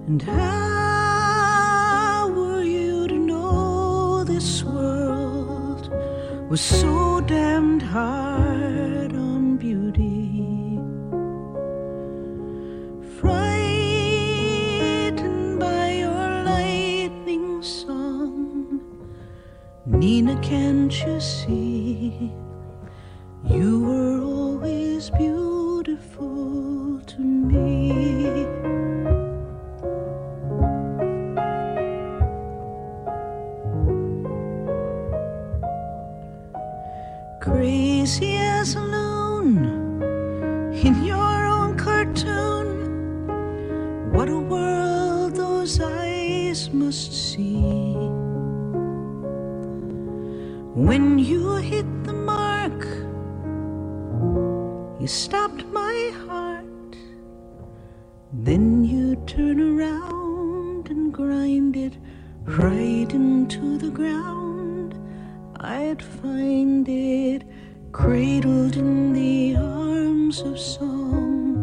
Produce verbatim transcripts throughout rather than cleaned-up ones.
And how were you to know this world was so damned hard on beauty? Frightened by your lightning song, Nina, can't you see? You were always beautiful to me. Crazy as a loon in your own cartoon, what a world those eyes must see. When you hit the mark, you stopped my heart. Then you turn around and grind it right into the ground. I'd find it cradled in the arms of song,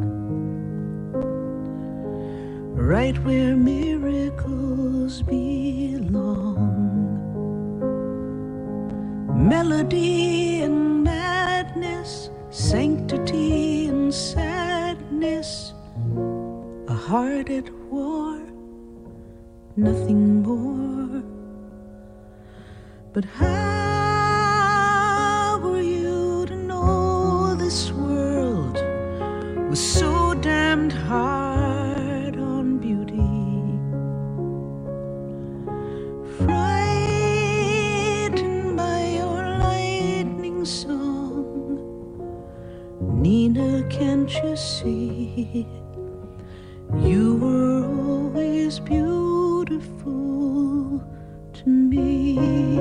right where miracles belong. Melody and madness, sanctity and sadness, a heart at war, nothing more. But how were you to know this world was so damned hard on beauty? Frightened by your lightning song, Nina, can't you see? You were always beautiful to me.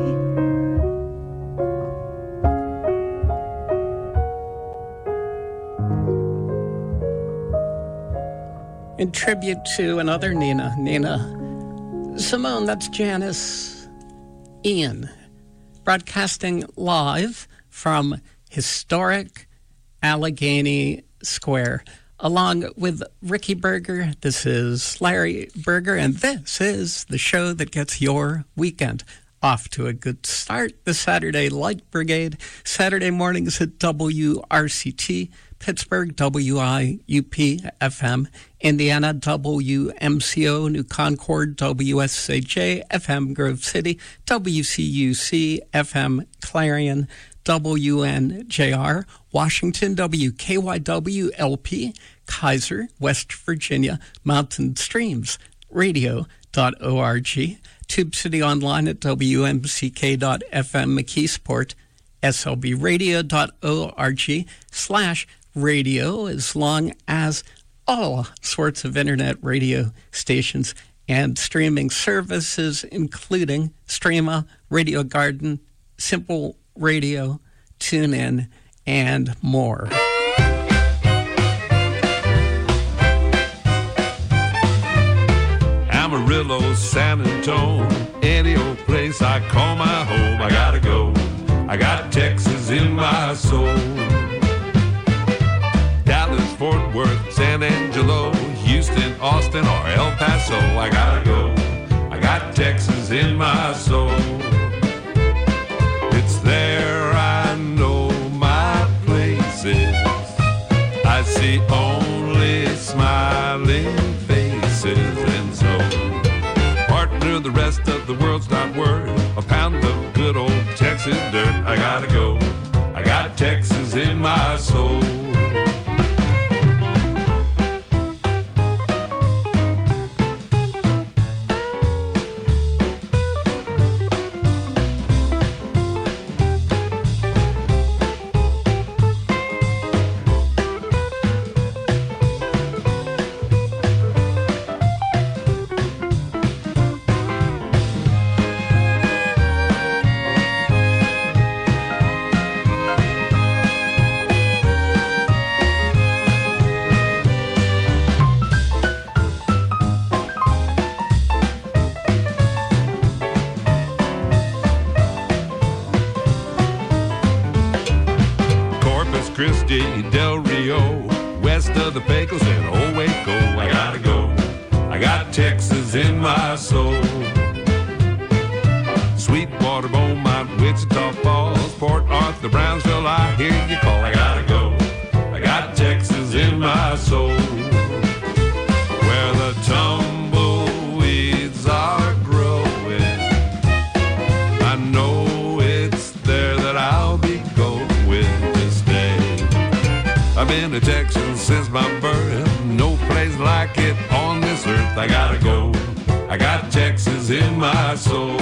In tribute to another Nina, Nina Simone, that's Janice Ian, broadcasting live from historic Allegheny Square, along with Ricky Berger. This is Larry Berger, and this is the show that gets your weekend off to a good start. The Saturday Light Brigade, Saturday mornings at W R C T, Pittsburgh, W I U P F M, Indiana, W M C O, New Concord, W S A J, F M Grove City, W C U C, F M Clarion, W N J R, Washington, W K Y W L P, Kaiser, West Virginia, Mountain Streams Radio dot org, Tube City Online at W M C K dot F M, McKeesport, S L B Radio dot org slash radio, as long as all sorts of internet radio stations and streaming services, including Streama, Radio Garden, Simple Radio, TuneIn, and more. Amarillo, San Antonio, any old place I call my home. I gotta go. I got Texas in my soul. Dallas, Fort Worth, San Angelo, Houston, Austin, or El Paso. I gotta go. I got Texas in my soul. It's there I know my places. I see only smiling faces, and so partner, the rest of the world's not worth a pound of good old Texas dirt. I gotta go. I got Texas in my soul. Christi, Del Rio, west of the Pecos and Old Waco. I gotta go. I got got Texas in my soul. Sweetwater, Beaumont, Wichita Falls, Port Arthur, Brownsville, I hear you call. I gotta go. I got Texas in my soul. Where the tumbleweeds are growing, I know it's there that I'll be going this day. I've been to Texas since my birth, no place like it on this earth. I gotta go. I got Texas in my soul.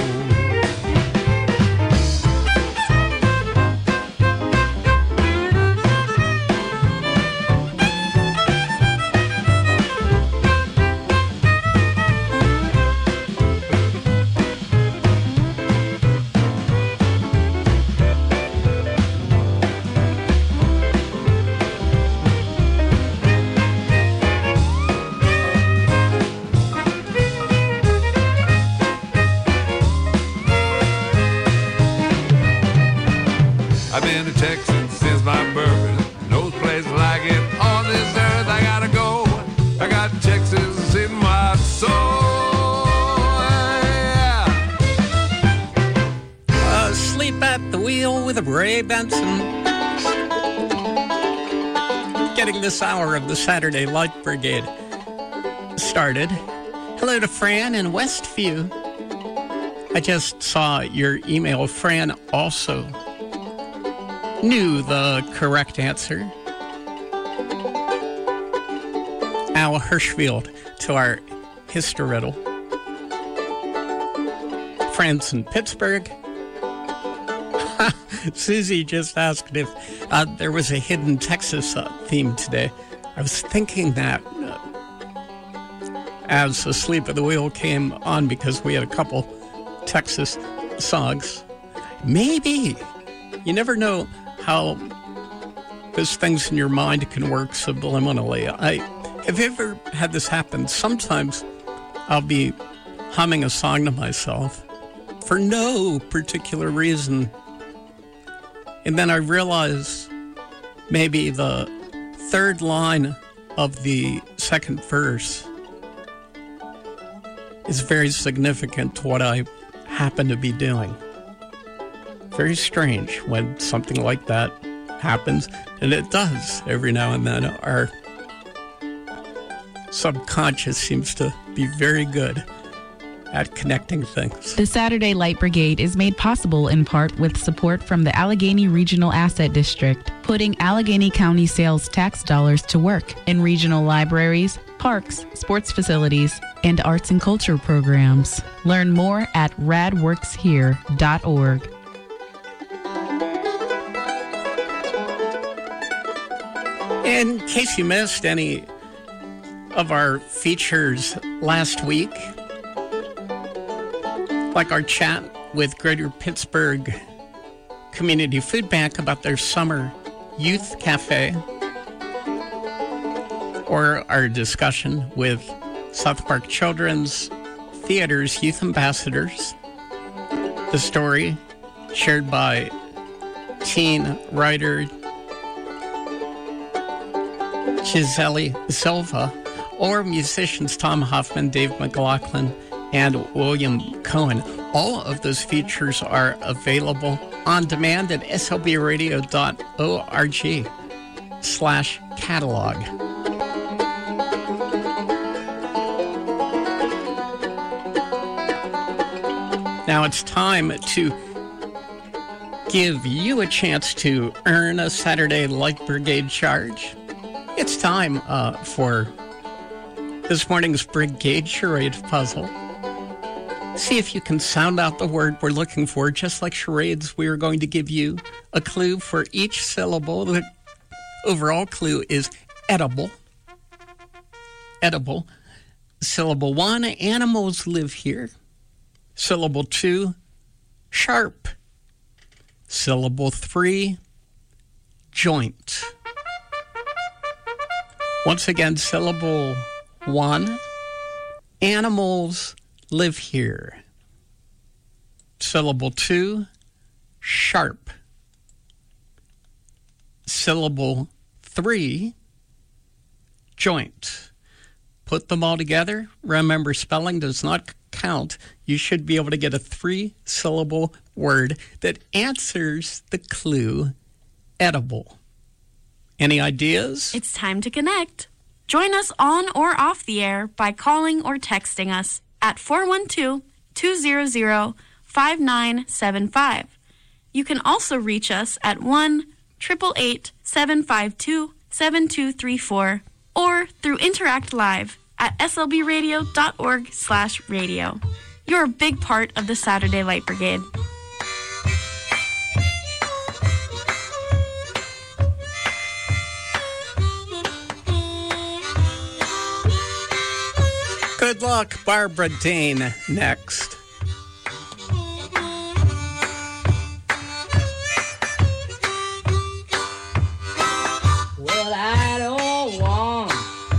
I've been to Texas since my birth, no place like it on this earth. I gotta go. I got Texas in my soul. Yeah. Asleep at the wheel with Ray Benson. Getting this hour of the Saturday Light Brigade started. Hello to Fran in Westview. I just saw your email. Fran also knew the correct answer. Al Hirschfield to our history riddle. Friends in Pittsburgh. Susie just asked if uh, there was a hidden Texas uh, theme today. I was thinking that uh, as Asleep at the Wheel came on because we had a couple Texas songs. Maybe. You never know how those things in your mind can work subliminally. I have you ever had this happen? Sometimes I'll be humming a song to myself for no particular reason. And then I realize maybe the third line of the second verse is very significant to what I happen to be doing. Very strange when something like that happens, and it does every now and then. Our subconscious seems to be very good at connecting things. The Saturday Light Brigade is made possible in part with support from the Allegheny Regional Asset District, putting Allegheny County sales tax dollars to work in regional libraries, parks, sports facilities, and arts and culture programs. Learn more at rad works here dot org. In case you missed any of our features last week, like our chat with Greater Pittsburgh Community Food Bank about their summer youth cafe, or our discussion with South Park Children's Theater's youth ambassadors, the story shared by teen writer Gisele Silva, or musicians Tom Hoffman, Dave McLaughlin, and William Cohen. All of those features are available on demand at slbradio dot org slash catalog. Now it's time to give you a chance to earn a Saturday Light Brigade charge. It's time uh, for this morning's Brigade Charade puzzle. See if you can sound out the word we're looking for. Just like charades, we are going to give you a clue for each syllable. The overall clue is edible. Edible. Syllable one, animals live here. Syllable two, sharp. Syllable three, joint. Once again, syllable one, animals live here. Syllable two, sharp. Syllable three, joint. put them all together. Remember, spelling does not count. You should be able to get a three-syllable word that answers the clue edible. Any ideas? It's time to connect. Join us on or off the air by calling or texting us at four one two, two zero zero, five nine seven five. You can also reach us at one eight eight eight, seven five two, seven two three four or through Interact Live at s l b radio dot org slash radio. You're a big part of the Saturday Light Brigade. Good luck, Barbara Dean, next. Well, I don't want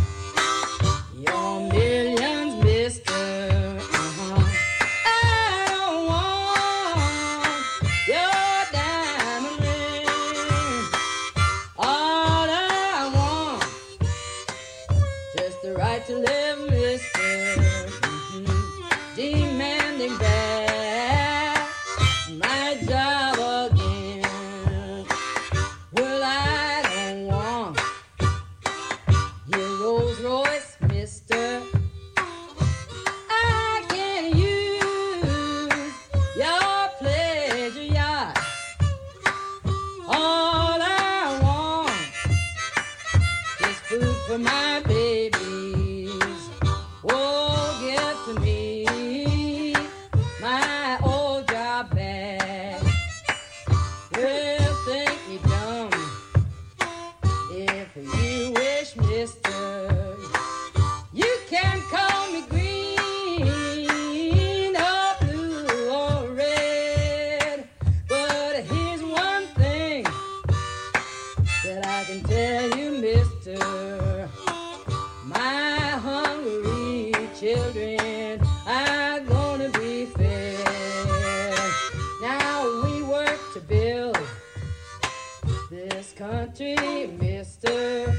your millions, mister. Uh-huh. I don't want your diamond ring. All I want, just the right to live, mister. Mm-hmm. Demanding back my job again. Well, I don't want your Rolls Royce, mister. I can use your pleasure yacht. All I want is food for my babies. Oh, give to me my old job back. Well, think me dumb if you wish, mister. You can call me green or blue or red. But here's one thing that I can tell you, mister. My hungry children are gonna be fed. Now we work to build this country, mister,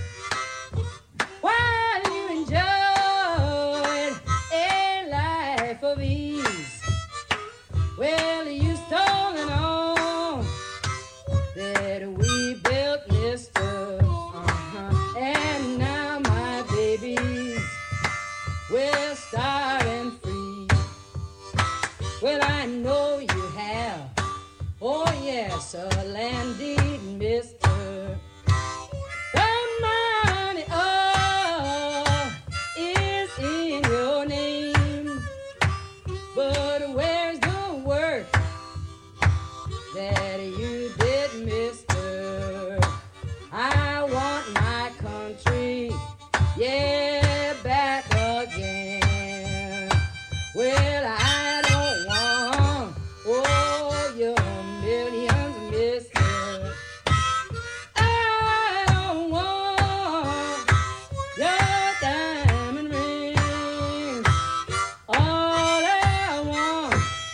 while you enjoyed a life of ease. Well, you stolen on that we built, mister. Uh-huh. And now my babies will start and free. Well, I know you have, oh yes, a land deed, mister. The money all is in your name. But where's the work that you did, mister? I want my country, yeah, back again. Well, I don't want, oh, your millions, mister. I don't want your diamond ring. All I want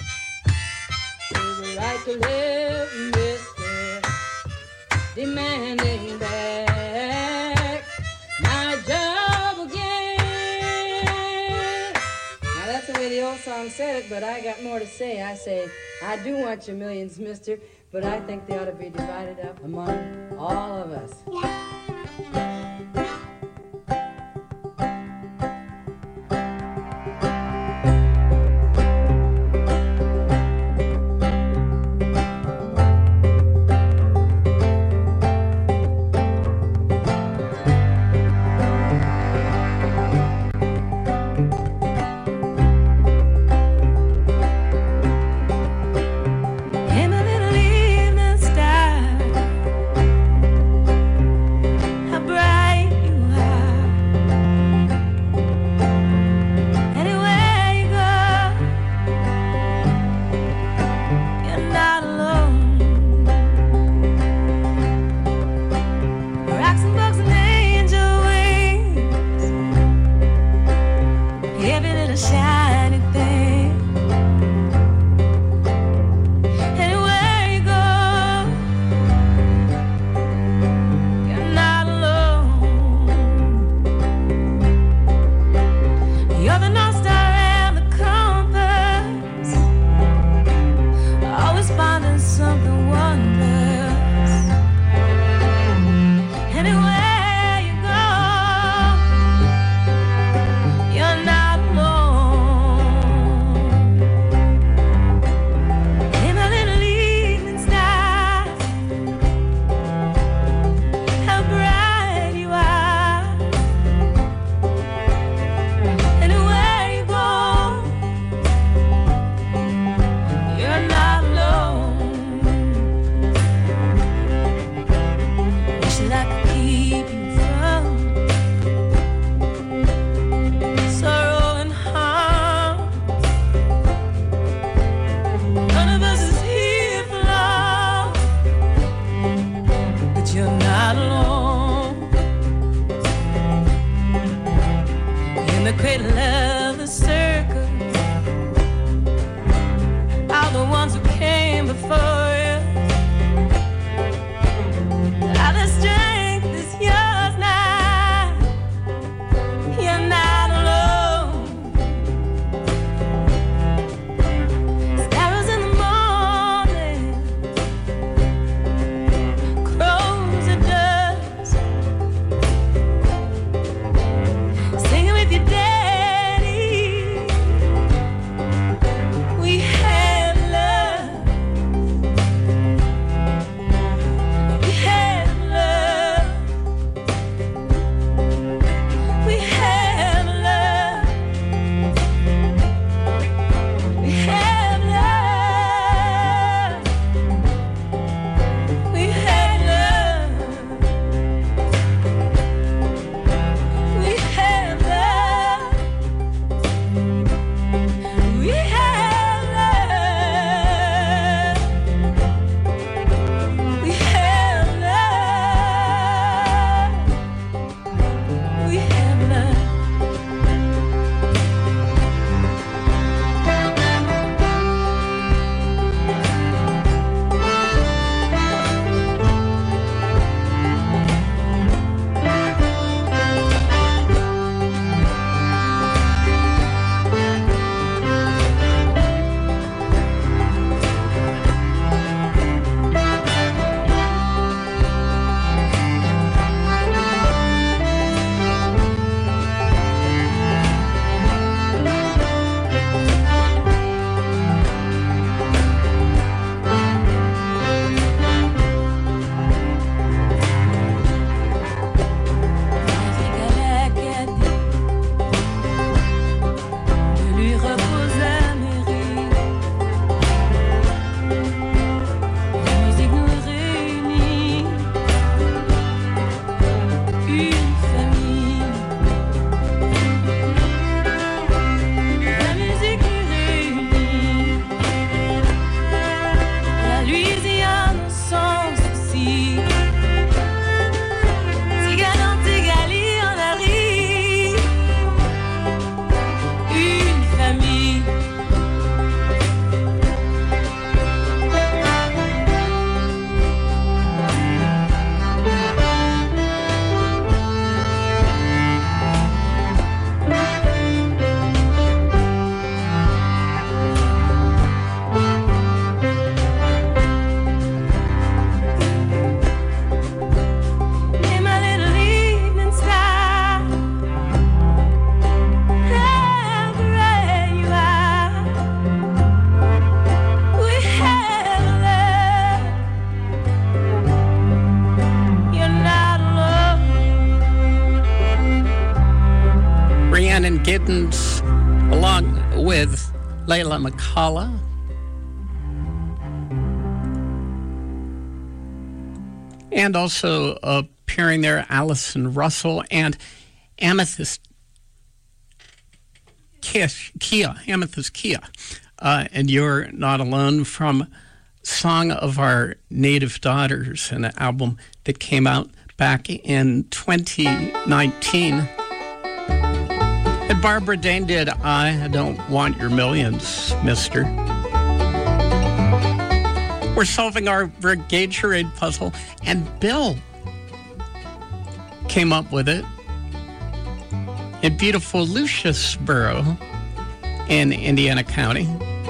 is the right to live, mister. Demanding back my job again. Now that's the way the old song said it, but I got more to say. I say, I do want your millions, mister, but I think they ought to be divided up among all of us. In a little evening star, how bright you are. Anywhere you go, you're not alone. Rocks and books and angel wings, every little shiny thing. Anywhere you go, you're not alone. the circus, all the ones who came before us, all the strength is yours now. You're not alone. Sparrows in the morning, crows at dusk, singing with your daddy. We have love. We have love. We have love. We have love. We have love. We have love. We have love. We have love. We have love. De lui repose Amérique. La musique nous réunit, une famille. La musique nous réunit, la Louisiane sans souci. Tigane, Tigali, en arrive, une famille. Hey, my little evening star, wherever you are, we have love. You're not alone. Rhiannon Giddens, along with Layla McCullough. And also appearing there, Allison Russell and Amethyst Kish, Kia, Amethyst Kia. Uh, and You're Not Alone from Song of Our Native Daughters, an album that came out back in twenty nineteen. And Barbara Dane did I Don't Want Your Millions, Mister. We're solving our Brigade Charade puzzle, and Bill came up with it in beautiful Luciusboro in Indiana County.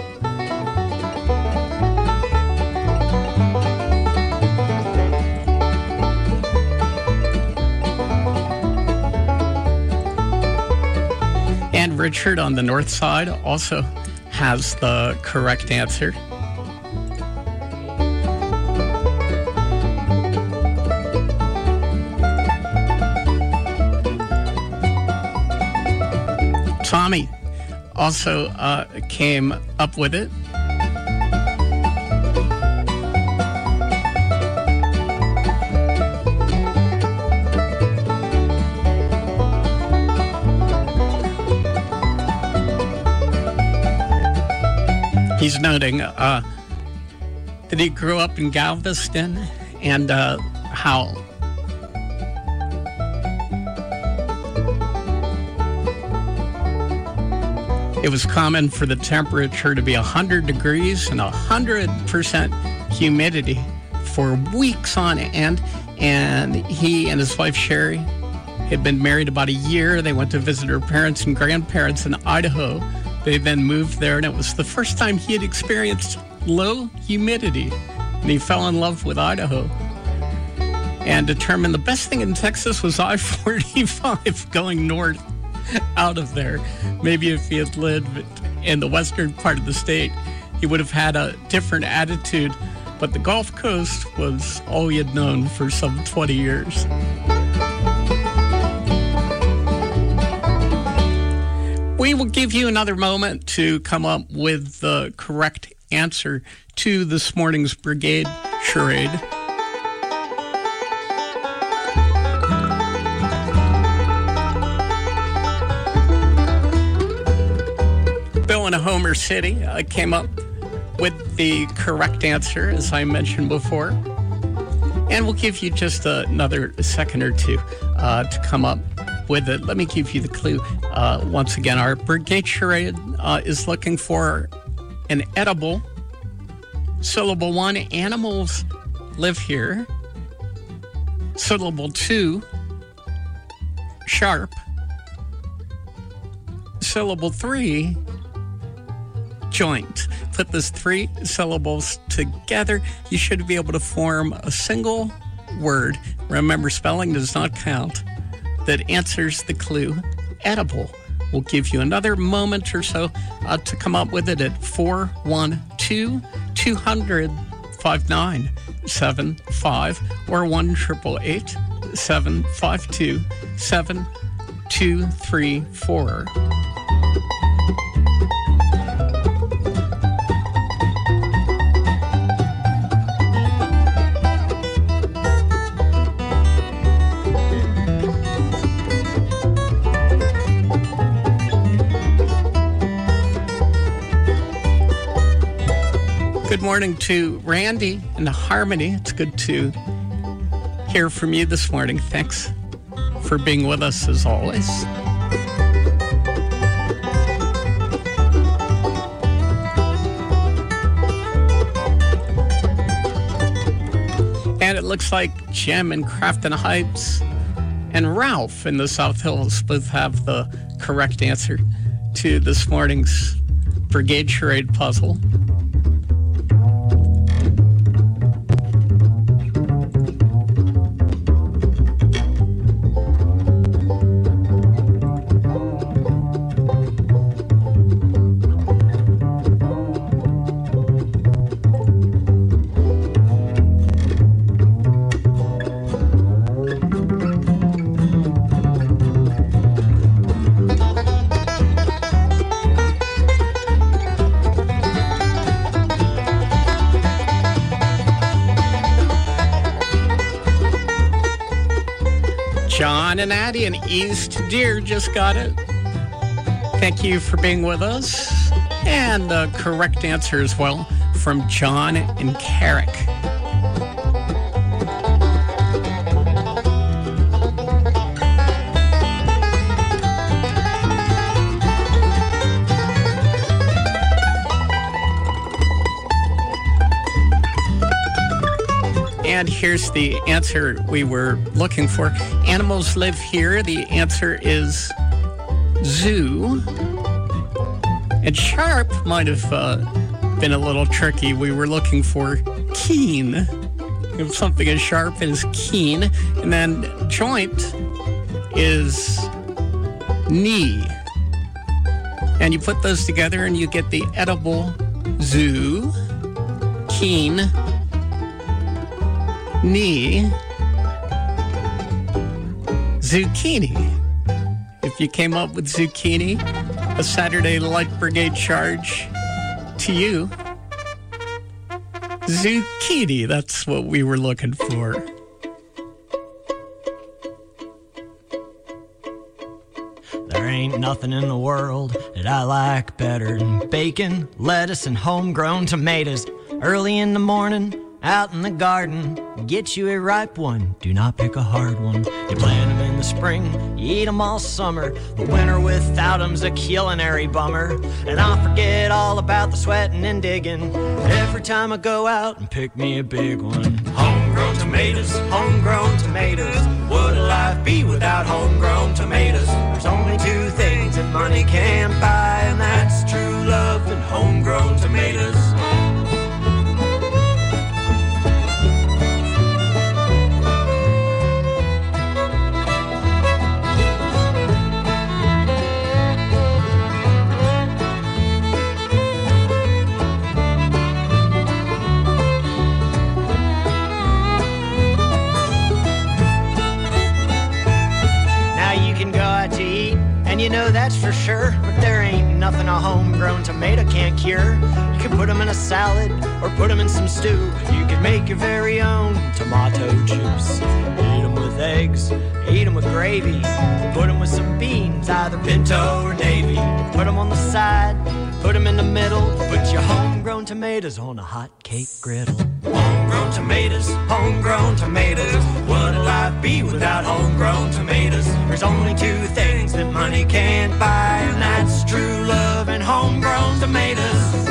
And Richard on the north side also has the correct answer. Tommy also uh, came up with it. He's noting uh, that he grew up in Galveston and uh, how It was common for the temperature to be one hundred degrees and one hundred percent humidity for weeks on end. And he and his wife, Sherry, had been married about a year. They went to visit her parents and grandparents in Idaho. They then moved there, and it was the first time he had experienced low humidity. And he fell in love with Idaho and determined the best thing in Texas was I forty-five going north out of there. Maybe if he had lived in the western part of the state, he would have had a different attitude. But the Gulf Coast was all he had known for some twenty years. We will give you another moment to come up with the correct answer to this morning's Brigade Charade. Bill in Homer City uh, came up with the correct answer, as I mentioned before. And we'll give you just another second or two uh, to come up with it. Let me give you the clue. Uh, once again, our Brigade Charade uh, is looking for an edible. Syllable one, animals live here. Syllable two, sharp. Syllable three, joint. Put those three syllables together, you should be able to form a single word. Remember, spelling does not count. That answers the clue, edible. We'll give you another moment or so uh, to come up with it at four one two, two hundred, five nine seven five or one eight eight eight, seven five two, seven two three four. Good morning to Randy and Harmony. It's good to hear from you this morning. Thanks for being with us as always. And it looks like Jim in Crafton Heights and Ralph in the South Hills both have the correct answer to this morning's Brigade Charade puzzle. John and Addie in East Deer just got it. Thank you for being with us. And the correct answer as well from John and Carrick. And here's the answer we were looking for. Animals live here. The answer is zoo. And sharp might have uh, been a little tricky. We were looking for keen. If something is sharp, it is keen. And then joint is knee. And you put those together and you get the edible zoo, keen, knee, zucchini. If you came up with zucchini, a Saturday Light Brigade charge to you. Zucchini, that's what we were looking for. There ain't nothing in the world that I like better than bacon, lettuce, and homegrown tomatoes. Early in the morning, out in the garden, get you a ripe one. Do not pick a hard one. You plant them in the spring, you eat them all summer. The winter without them's a culinary bummer. And I forget all about the sweating and digging every time I go out and pick me a big one. Homegrown tomatoes, homegrown tomatoes. Would life be without homegrown tomatoes? There's only two things that money can't buy, and that's true love and homegrown tomatoes. And you know that's for sure, but there ain't nothing a homegrown tomato can't cure. You can put them in a salad or put them in some stew. You can make your very own tomato juice. Eat them with eggs, eat them with gravy. Put them with some beans, either pinto or navy. Put them on the side, put them in the middle. Put your homegrown tomatoes on a hot cake griddle. Homegrown tomatoes, homegrown tomatoes. What'd life be without homegrown tomatoes? There's only two things that money can't buy, and that's true love and homegrown tomatoes.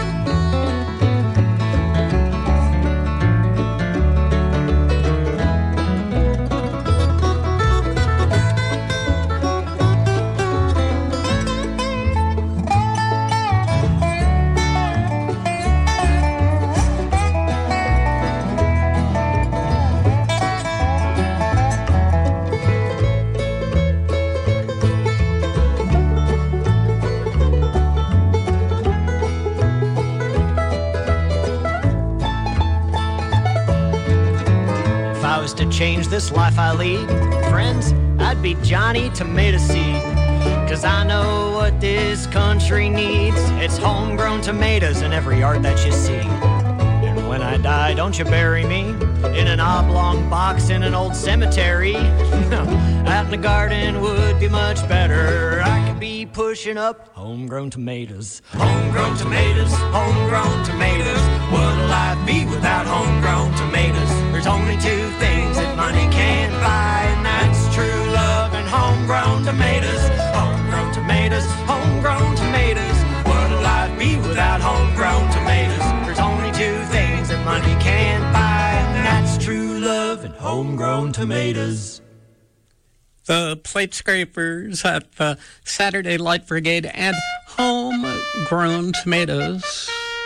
To change this life I lead, friends, I'd be Johnny Tomato Seed. Cause I know what this country needs. It's homegrown tomatoes in every yard that you see. And when I die, don't you bury me in an oblong box in an old cemetery. Out in the garden would be much better. I could be pushing up homegrown tomatoes. Homegrown tomatoes, homegrown tomatoes. What'd life be without homegrown tomatoes? There's only two things that money can't buy, and that's true love and homegrown tomatoes. Homegrown tomatoes, homegrown tomatoes. What'd life be without homegrown tomatoes? There's only two things that money can't buy, and that's true love and homegrown tomatoes. The Plate Scrapers at the Saturday Light Brigade and homegrown tomatoes.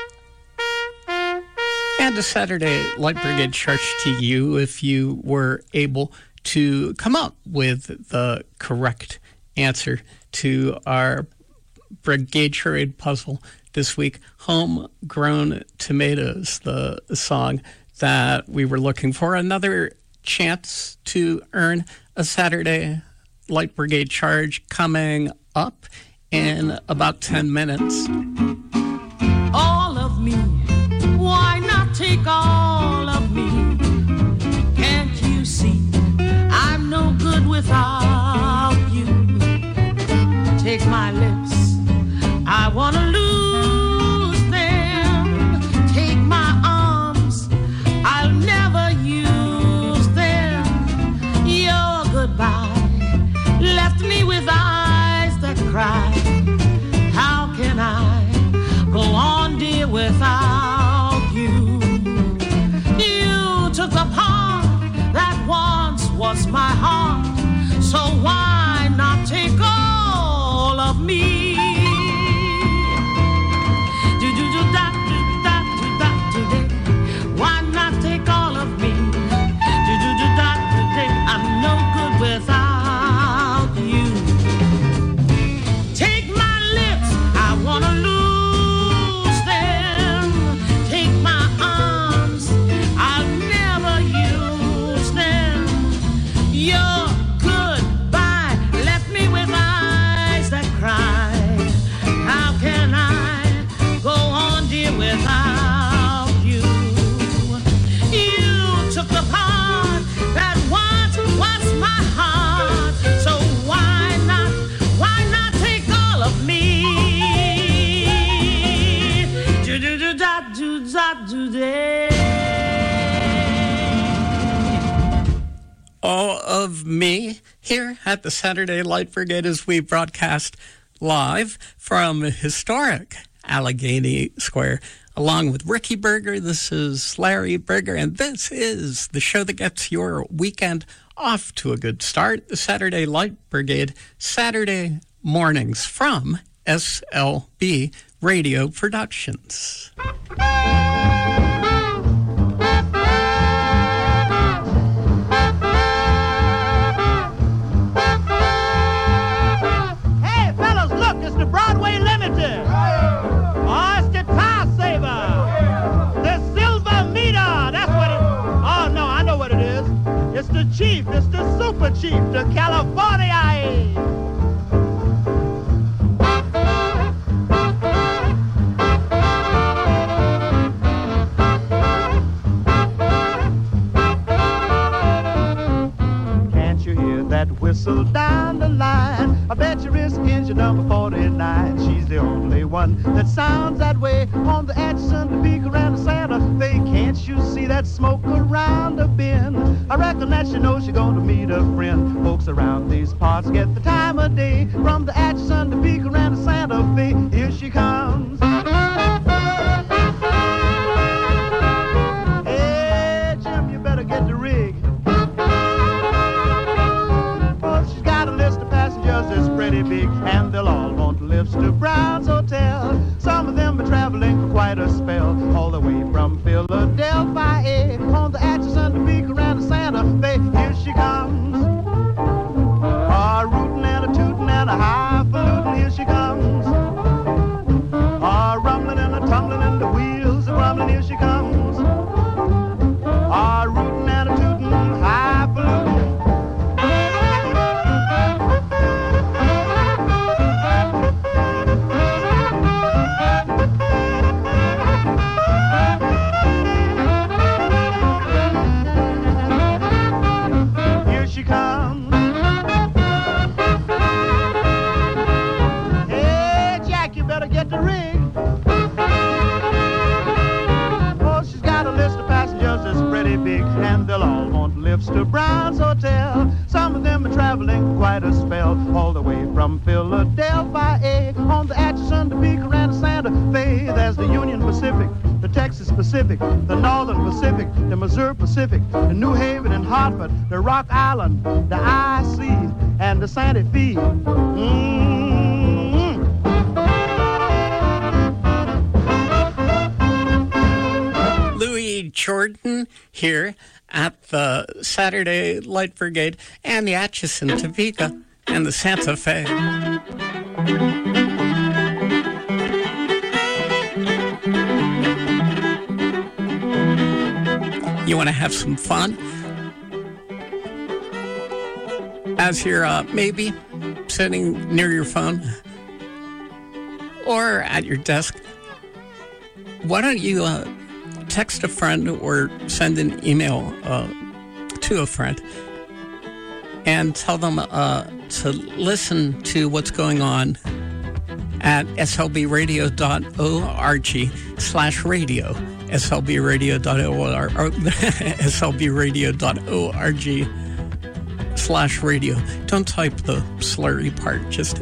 And a Saturday Light Brigade charge to you if you were able to come up with the correct answer to our Brigade Charade puzzle this week. Homegrown Tomatoes, the song that we were looking for. Another chance to earn a Saturday Light Brigade charge coming up in about ten minutes. All of me, why not take all of me? Can't you see I'm no good without you? Take my lips, I wanna lose them. Take my arms, I'll never use them. Your goodbye left me with eyes that cry. How can I go on, dear, without you? You took the part that once was my heart, so why not take all of me? Do do do da do da do da do day. Why not take all of me? Do do do da do day. I'm no good without you. Take my lips, I wanna lose them. Take my arms, I'll never use them. Your goodbye left me with eyes that cry. How can I go on, dear, without you? You took the part that once was my heart, so why not, why not take all of me? Do do do da do da do day. all of me here at the Saturday Light Brigade as we broadcast live from historic Allegheny Square. Along with Ricky Berger, this is Larry Berger, and this is the show that gets your weekend off to a good start. The Saturday Light Brigade, Saturday mornings from S L B Radio Productions. Hey, fellas, look, it's the Broadway Limited. Oh, it's the Tie Saver. The Silver Meter. That's what it is. Oh, no, I know what it is. It's the Chief. It's the Super Chief, the California. Whistle down the line. I bet you risk engine number forty-nine. She's the only one that sounds that way on the Atchison, the Beaker, and the Santa Fe. Can't you see that smoke around the bend? I reckon that she knows she's going to meet a friend. Folks around these parts get the time of day from the Atchison, the Beaker, and the Santa Fe. Here she comes. Hey, Jim, you better get the rig. Is pretty big, and they'll all want lifts to Brown's Hotel. Some of them are traveling for quite a spell, all the way from Philadelphia on the Atchison, the Beaker, and the Santa Fe. Here she comes, a rootin' and a tootin' and a highfalutin'. Here she comes, a rumbling and a tumbling and the wheels are rumbling. Here she comes, a rootin' and a tootin' highfalutin'. And they'll all want lifts to Brown's Hotel. Some of them are traveling for quite a spell, all the way from Philadelphia on the Atchison, the Beaker, and the Santa Fe. There's the Union Pacific, the Texas Pacific, the Northern Pacific, the Missouri Pacific, the New Haven and Hartford, the Rock Island, the I C, and the Santa Fe. Mm-hmm. Louis Jordan here at the Saturday Light Brigade and the Atchison, Topeka, and the Santa Fe. You want to have some fun? As you're uh, maybe sitting near your phone or at your desk, why don't you uh, text a friend or send an email uh, to a friend and tell them uh, to listen to what's going on at slbradio.org slash radio, slbradio.org, slbradio.org slash radio. Don't type the slurry part, just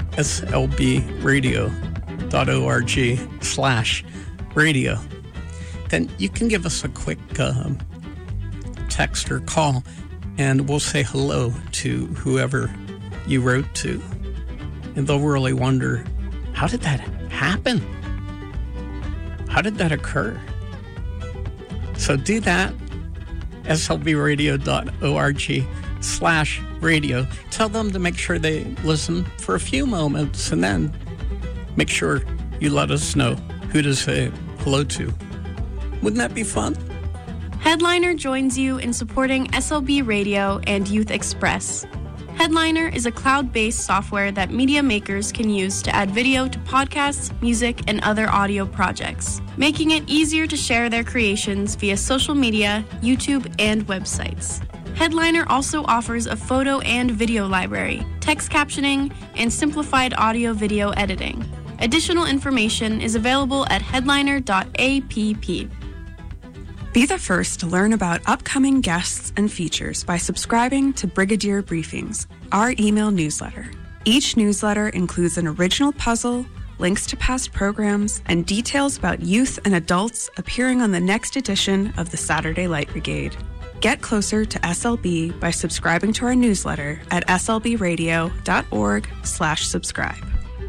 slbradio.org slash radio. Then you can give us a quick um, text or call, and we'll say hello to whoever you wrote to. And they'll really wonder, how did that happen? How did that occur? So do that, slbradio.org slash radio. Tell them to make sure they listen for a few moments, and then make sure you let us know who to say hello to. Wouldn't that be fun? Headliner joins you in supporting S L B Radio and Youth Express. Headliner is a cloud-based software that media makers can use to add video to podcasts, music, and other audio projects, making it easier to share their creations via social media, YouTube, and websites. Headliner also offers a photo and video library, text captioning, and simplified audio-video editing. Additional information is available at headliner dot app. Be the first to learn about upcoming guests and features by subscribing to Brigadier Briefings, our email newsletter. Each newsletter includes an original puzzle, links to past programs, and details about youth and adults appearing on the next edition of the Saturday Light Brigade. Get closer to S L B by subscribing to our newsletter at slbradio.org slash subscribe.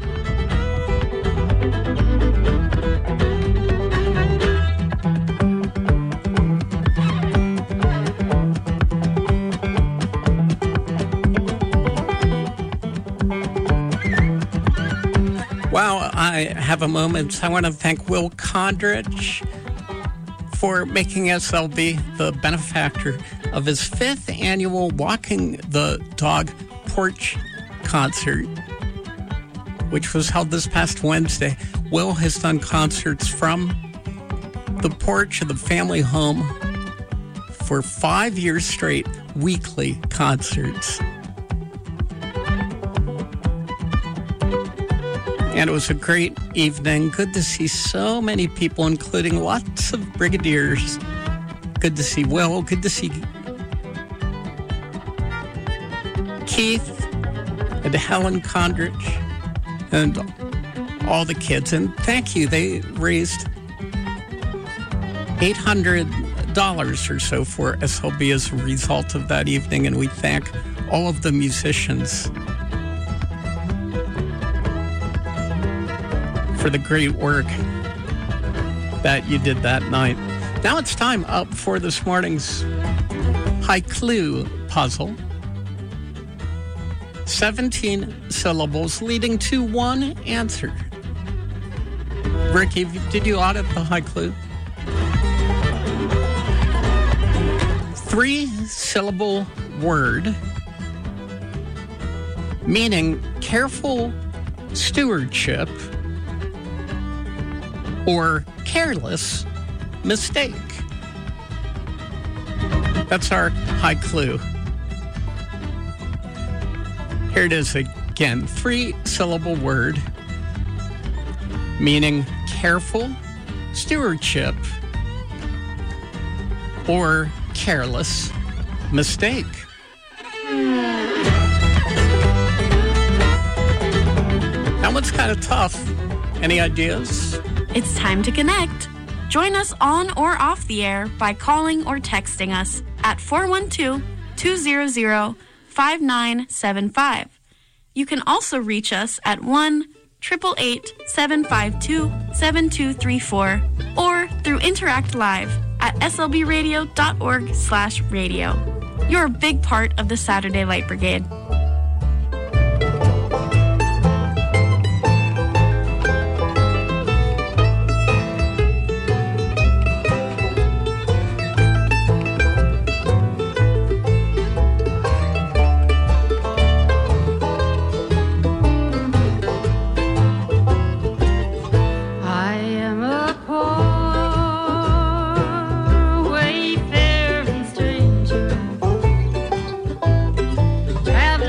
Wow, I have a moment. I want to thank Will Condrich for making S L B the benefactor of his fifth annual Walking the Dog Porch concert, which was held this past Wednesday. Will has done concerts from the porch of the family home for five years straight, weekly concerts. And it was a great evening. Good to see so many people, including lots of brigadiers. Good to see Will. Good to see Keith and Helen Condrich and all the kids. And thank you. They raised eight hundred dollars or so for S L B as a result of that evening. And we thank all of the musicians for the great work that you did that night. Now it's time up for this morning's High Clue puzzle. seventeen syllables leading to one answer. Ricky, did you audit the High Clue? Three syllable word meaning careful stewardship or careless mistake. That's our High Clue. Here it is again. Three-syllable word meaning careful stewardship or careless mistake. That one's kind of tough. Any ideas? It's time to connect. Join us on or off the air by calling or texting us at four one two, two zero zero, five nine seven five. You can also reach us at one eight eight eight, seven five two, seven two three four or through Interact Live at slbradio.org slash radio. You're a big part of the Saturday Light Brigade. Travel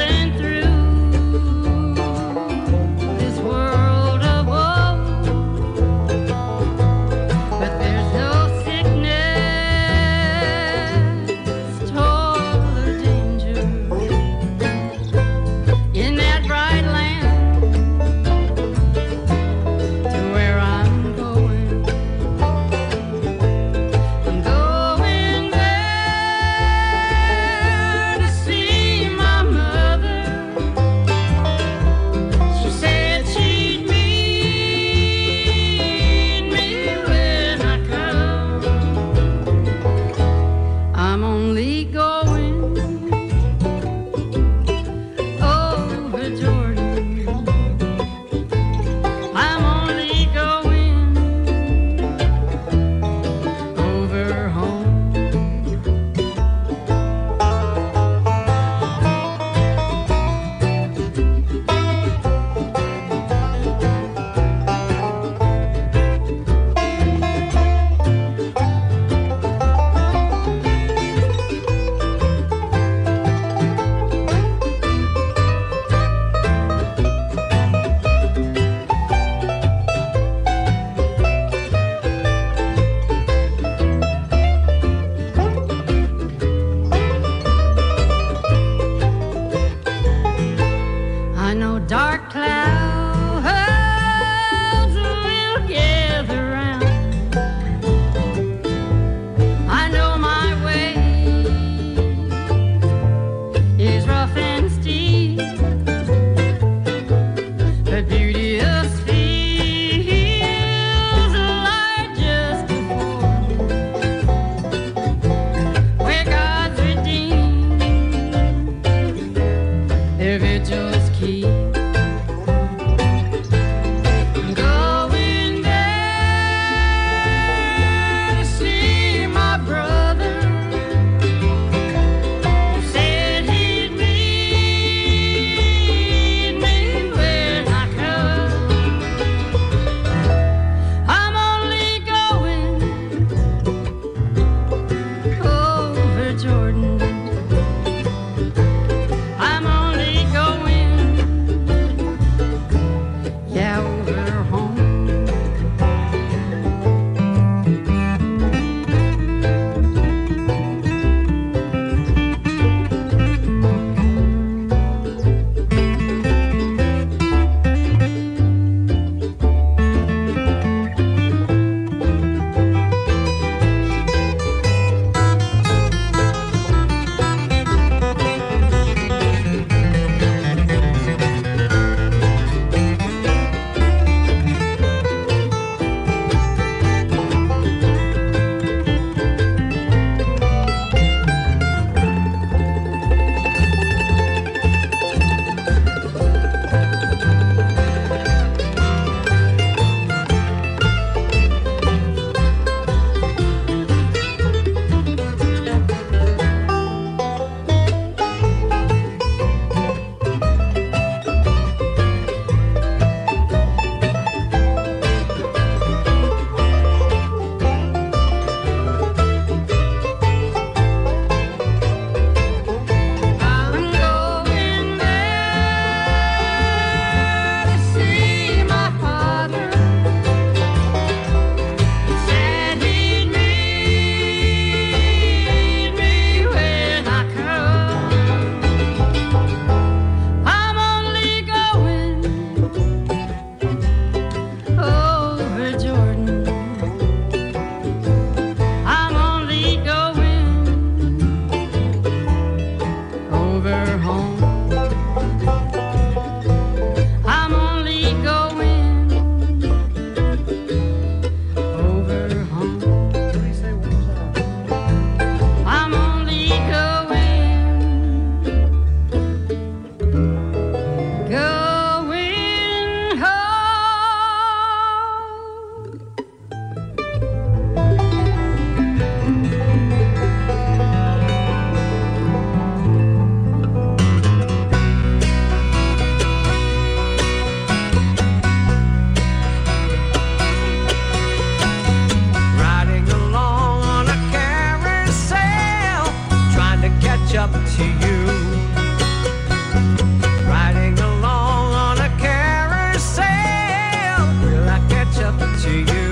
up to you.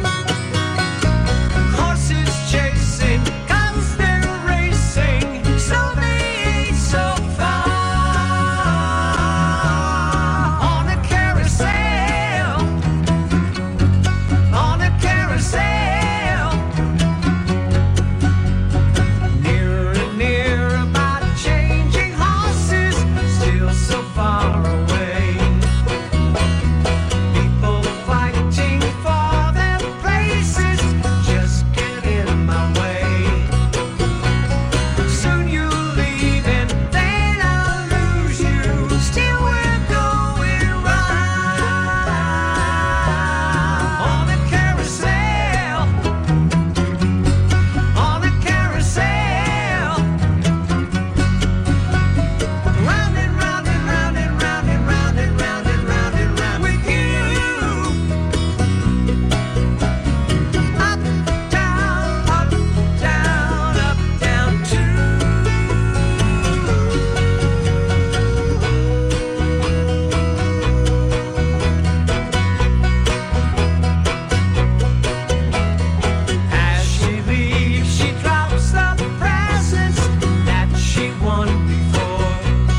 Horses chasing, cause they're racing, so they ain't so far. On a carousel, on a carousel, nearer and nearer by changing horses, still so far away. People fighting for their places, just get in my way. Soon you'll leave and then I'll lose you. Still we're going right on a carousel, on a carousel, round and round and round and round and round and round and round and round with you. Up, down, up, down, up, down too. As she leaves, she drops the presents that she won before.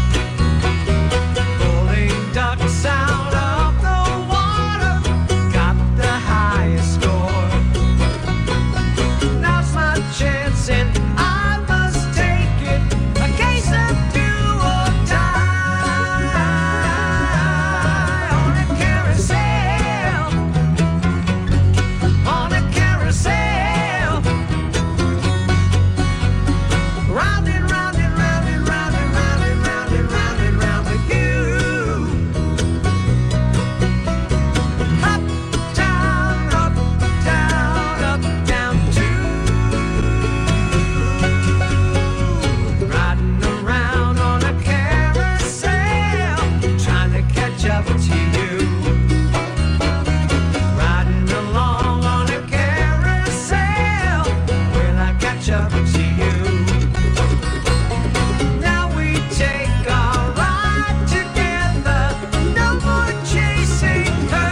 Pulling ducks out of the water, got the highest score. Now's my chance and I must take it, a case of do or die. On a carousel, on a carousel, round and round and round and round and round and round and round and round with you. Up, down, up, down, up, down too. Riding around on a carousel, trying to catch up to you. Riding along on a carousel, will I catch up to you? Now we take our ride together, no more chasing her.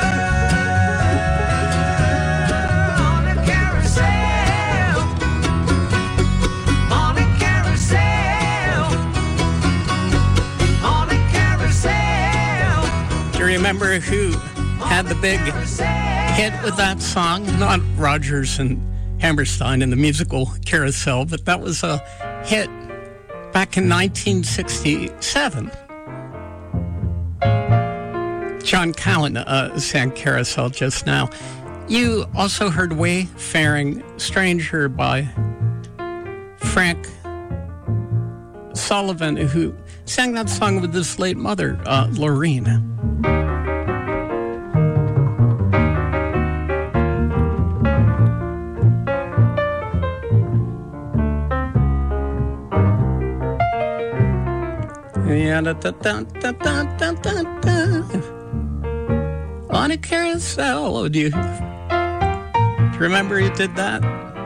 On a carousel, on a carousel, on a carousel. Do you remember who had the big hit with that song? Not Rodgers and Hammerstein in the musical Carousel, but that was a hit back in nineteen sixty-seven. John Callan uh, sang Carousel just now. You also heard Wayfaring Stranger by Frank Sullivan, who sang that song with his late mother, uh, Lorene. Yeah, da, da, da, da, da, da, da, da. On a carousel. Oh, do you, do you remember he did that?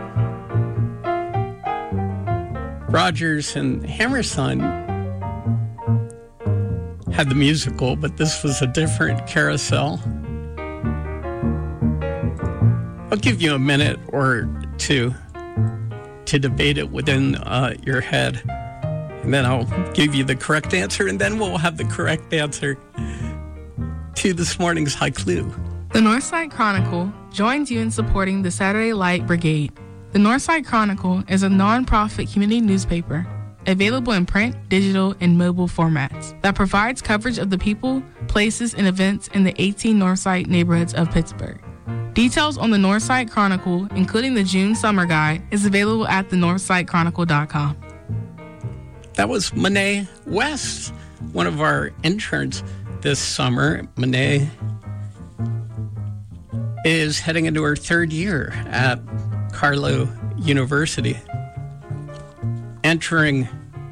Rodgers and Hammerstein had the musical, but this was a different Carousel. I'll give you a minute or two to debate it within uh, your head. And then I'll give you the correct answer, and then we'll have the correct answer to this morning's High Clue. The Northside Chronicle joins you in supporting the Saturday Light Brigade. The Northside Chronicle is a non-profit community newspaper available in print, digital, and mobile formats that provides coverage of the people, places, and events in the eighteen Northside neighborhoods of Pittsburgh. Details on the Northside Chronicle, including the June Summer Guide, is available at the northside chronicle dot com. That was Monet West, one of our interns this summer. Monet is heading into her third year at Carlow University, entering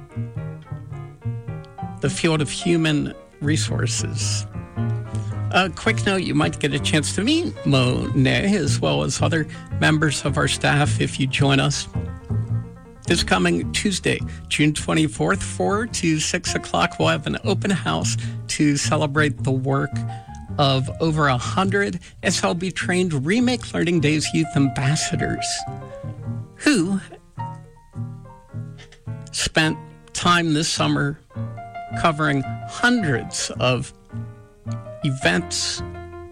the field of human resources. A quick note, you might get a chance to meet Monet as well as other members of our staff if you join us this coming Tuesday, June twenty-fourth, four to six o'clock. We'll have an open house to celebrate the work of over one hundred S L B trained Remake Learning Days Youth Ambassadors who spent time this summer covering hundreds of events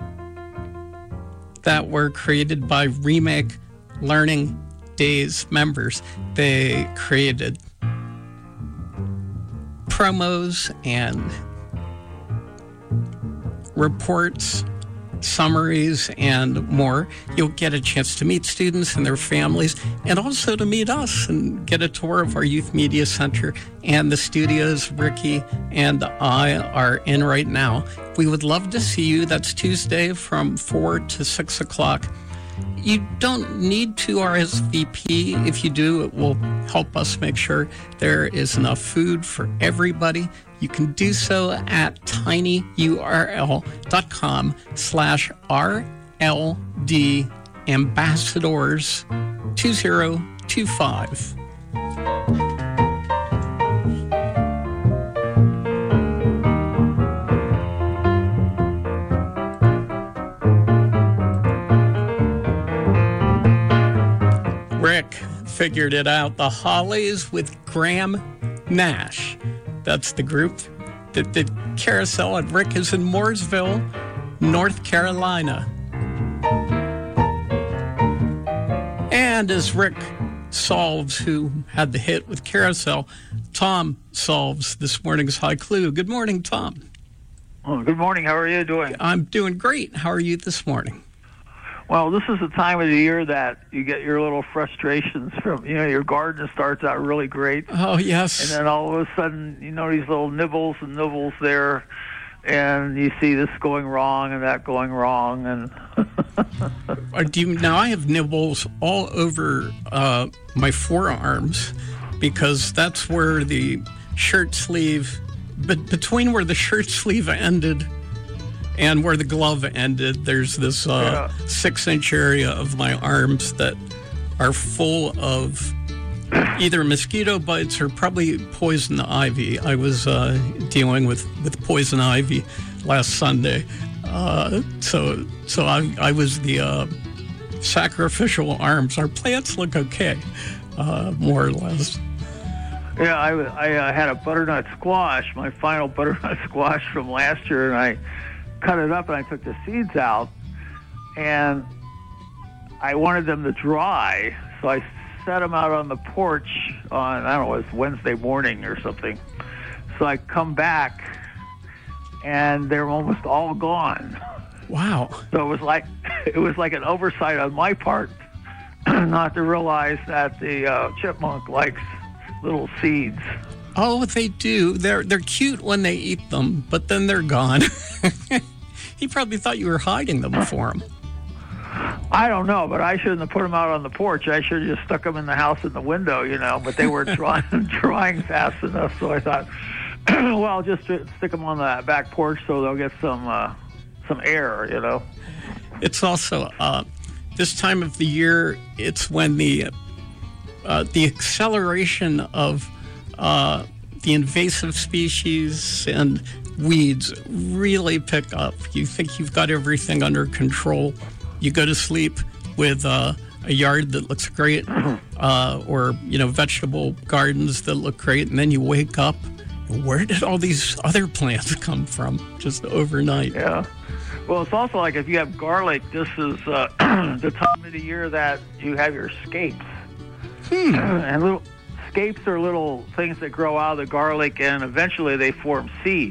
that were created by Remake Learning Days members. They created promos and reports, summaries, and more. You'll get a chance to meet students and their families, and also to meet us and get a tour of our Youth Media Center and the studios Ricky and I are in right now. We would love to see you. That's Tuesday from four to six o'clock. You don't need to R S V P. If you do, it will help us make sure there is enough food for everybody. You can do so at tinyurl.com slash RLD Ambassadors two zero two five. Rick figured it out. The Hollies with Graham Nash. That's the group that did Carousel, and Rick is in Mooresville, North Carolina. And as Rick solves who had the hit with Carousel, Tom solves this morning's High Clue. Good morning, Tom. Oh, good morning. How are you doing? I'm doing great. How are you this morning? Well, this is the time of the year that you get your little frustrations from, you know, your garden starts out really great. Oh, yes. And then all of a sudden, you know, these little nibbles and nibbles there, and you see this going wrong and that going wrong. And Do you, now, I have nibbles all over uh, my forearms because that's where the shirt sleeve, but between where the shirt sleeve ended and where the glove ended, there's this uh, yeah. six-inch area of my arms that are full of either mosquito bites or probably poison ivy. I was uh, dealing with, with poison ivy last Sunday. Uh, so so I, I was the uh, sacrificial arms. Our plants look okay, uh, more or less. Yeah, I, I uh, had a butternut squash, my final butternut squash from last year, and I cut it up and I took the seeds out, and I wanted them to dry, so I set them out on the porch on, I don't know, it was Wednesday morning or something. So I come back and they're almost all gone. Wow. So it was like it was like an oversight on my part not to realize that the uh, chipmunk likes little seeds. Oh, they do. They're they're cute when they eat them, but then they're gone. He probably thought you were hiding them for him. I don't know, but I shouldn't have put them out on the porch. I should have just stuck them in the house in the window, you know. But they were drying, drying fast enough, so I thought, well, I'll just stick them on the back porch so they'll get some uh, some air, you know. It's also uh, this time of the year. It's when the uh, the acceleration of uh, the invasive species and weeds really pick up. You think you've got everything under control. You go to sleep with uh, a yard that looks great, uh, or, you know, vegetable gardens that look great, and then you wake up. Where did all these other plants come from just overnight? Yeah. Well, it's also like if you have garlic, this is uh, the time of the year that you have your scapes. Hmm. And little scapes are little things that grow out of the garlic, and eventually they form seed.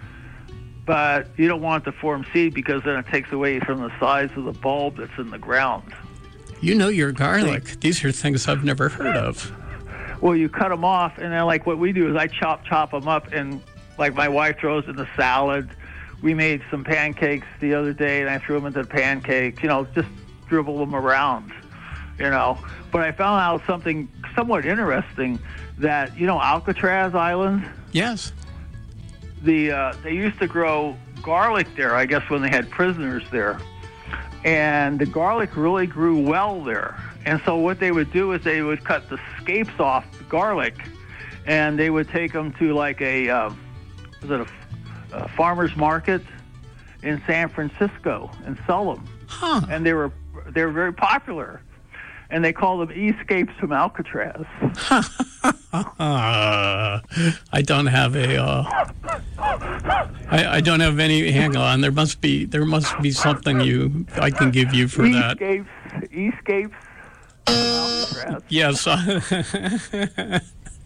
But you don't want it to form seed because then it takes away from the size of the bulb that's in the ground. You know your garlic. These are things I've never heard of. Well, you cut them off, and then like what we do is I chop, chop them up, and like my wife throws in the salad. We made some pancakes the other day, and I threw them into the pancakes, you know, just dribble them around, you know. But I found out something somewhat interesting that, you know, Alcatraz Island? Yes. The uh, they used to grow garlic there, I guess, when they had prisoners there. And the garlic really grew well there. And so what they would do is they would cut the scapes off the garlic, and they would take them to like a, uh, was it a, a farmer's market, in San Francisco and sell them. Huh. And they were they were very popular. And they called them escapes from Alcatraz. uh, I don't have a. Uh, I, I don't have any. Hang on, there must be there must be something you I can give you for that. Escapes, escapes from Alcatraz. Yes. Uh,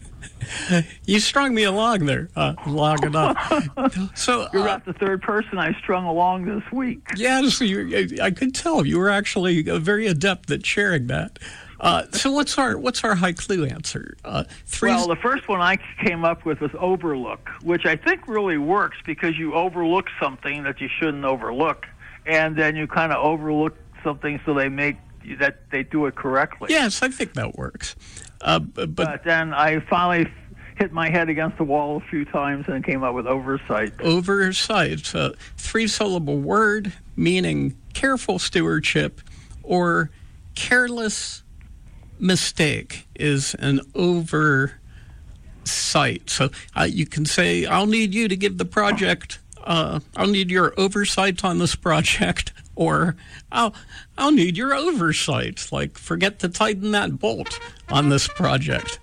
you strung me along there, uh, long enough. So uh, you're about the third person I strung along this week. Yes, you, I could tell you were actually very adept at sharing that. Uh, so what's our what's our high clue answer? Uh, three. Well, the first one I came up with was overlook, which I think really works because you overlook something that you shouldn't overlook, and then you kind of overlook something so they make that they do it correctly. Yes, I think that works. Uh, but, but then I finally hit my head against the wall a few times and came up with oversight. Oversight, uh, three-syllable word meaning careful stewardship or careless mistake is an oversight. So uh, you can say, I'll need you to give the project, uh, I'll need your oversight on this project, or I'll, I'll need your oversight, like forget to tighten that bolt on this project.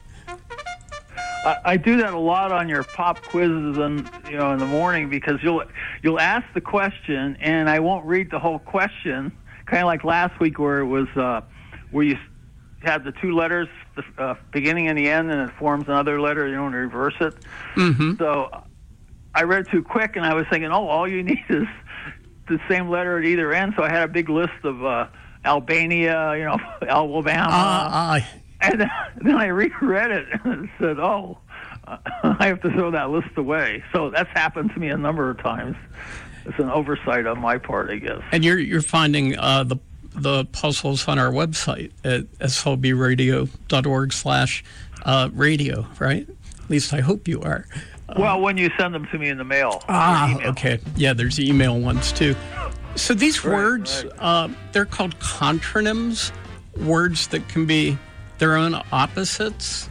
I, I do that a lot on your pop quizzes, and you know, in the morning, because you'll you'll ask the question, and I won't read the whole question. Kind of like last week, where it was uh, where you had the two letters, the uh, beginning and the end, and it forms another letter. You don't reverse it. Mm-hmm. So I read too quick, and I was thinking, oh, all you need is the same letter at either end. So I had a big list of uh, Albania, you know, Alabama. Uh, uh, and then, then I reread it and said, oh, uh, I have to throw that list away. So that's happened to me a number of times. It's an oversight on my part, I guess. And you're you're finding uh, the the puzzles on our website at s l b radio dot org slash radio, right? At least I hope you are. Well, when you send them to me in the mail. Ah, okay. Yeah, there's email ones, too. So these right, words, right. Uh, they're called contronyms, words that can be their own opposites.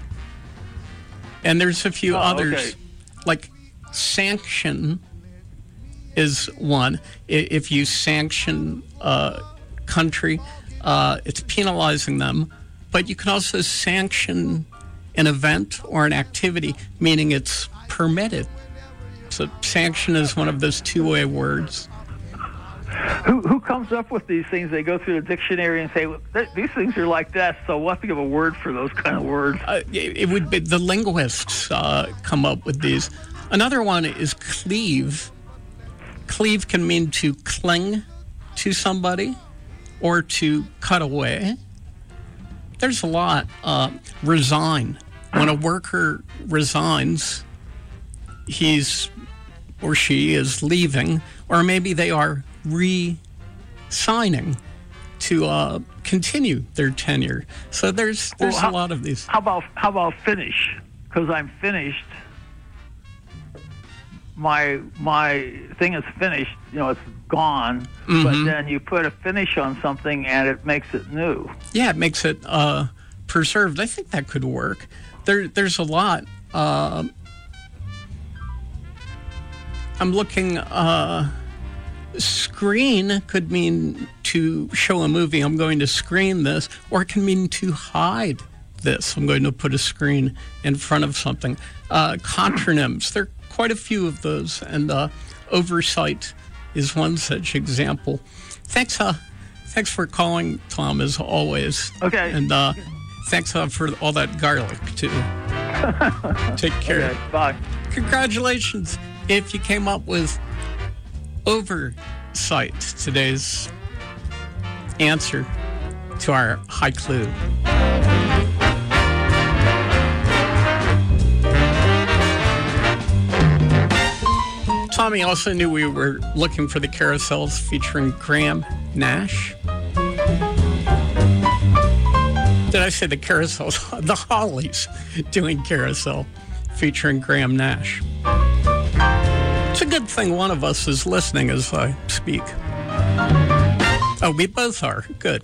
And there's a few oh, others, okay. like sanction is one. If you sanction a country, uh, it's penalizing them. But you can also sanction an event or an activity, meaning it's permitted. So sanction is one of those two-way words. Who who comes up with these things? They go through the dictionary and say, well, th- these things are like that, so we'll have to give a word for those kind of words. Uh, it, it would be the linguists uh, come up with these. Another one is cleave. Cleave can mean to cling to somebody or to cut away. There's a lot. Uh, resign. When a worker resigns, he's or she is leaving, or maybe they are re-signing to uh, continue their tenure. So there's there's well, how, a lot of these. How about how about finish? Because I'm finished. My my thing is finished. You know, it's gone. Mm-hmm. But then you put a finish on something, and it makes it new. Yeah, it makes it uh, preserved. I think that could work. There, there's a lot. Uh, I'm looking. Uh, screen could mean to show a movie. I'm going to screen this, or it can mean to hide this. I'm going to put a screen in front of something. Uh, contronyms. There are quite a few of those, and uh, oversight is one such example. Thanks, uh, thanks for calling, Tom, as always. Okay. And uh, thanks uh, for all that garlic too. Take care. Okay, bye. Congratulations if you came up with oversight, today's answer to our high clue. Tommy also knew we were looking for the carousels featuring Graham Nash. Did I say the carousels? The Hollies doing carousel featuring Graham Nash. It's a good thing one of us is listening as I speak. Oh, we both are. Good.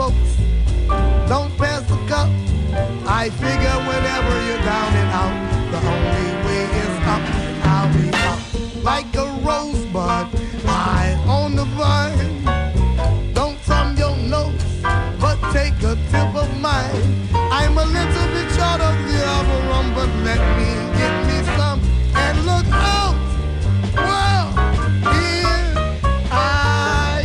folks, don't pass the cup. I figure whenever you're down and out, the only way is up, and I'll be up like a rosebud high on the vine. Don't thumb your nose, but take a tip of mine. I'm a little bit short of the other rum, but let me get me some and look out. Well, here I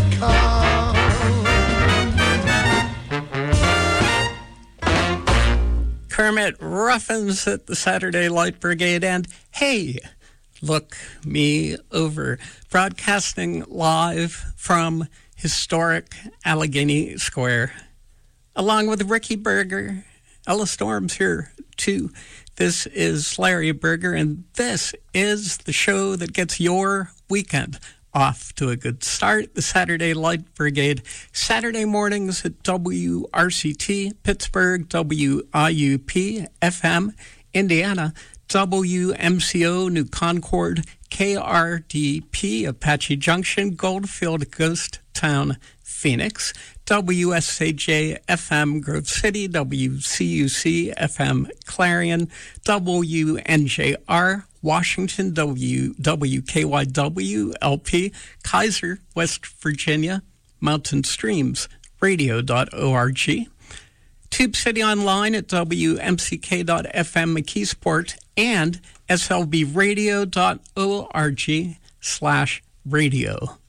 come. Kermit Ruffins at the Saturday Light Brigade, and hey, look me over, broadcasting live from historic Allegheny Square, along with Ricky Berger. Ella Storm's here too. This is Larry Berger, and this is the show that gets your weekend off to a good start. The Saturday Light Brigade, Saturday mornings at W R C T, Pittsburgh, W I U P, F M, Indiana, W M C O, New Concord, K R D P, Apache Junction, Goldfield, Ghost Town, Phoenix, W S A J F M Grove City, W C U C F M Clarion, W N J R Washington, W W K Y W L P Kaiser, West Virginia, Mountain Streams Radio dot org, Tube City Online at W M C K dot F M McKeesport, and S L B Radio dot org slash radio.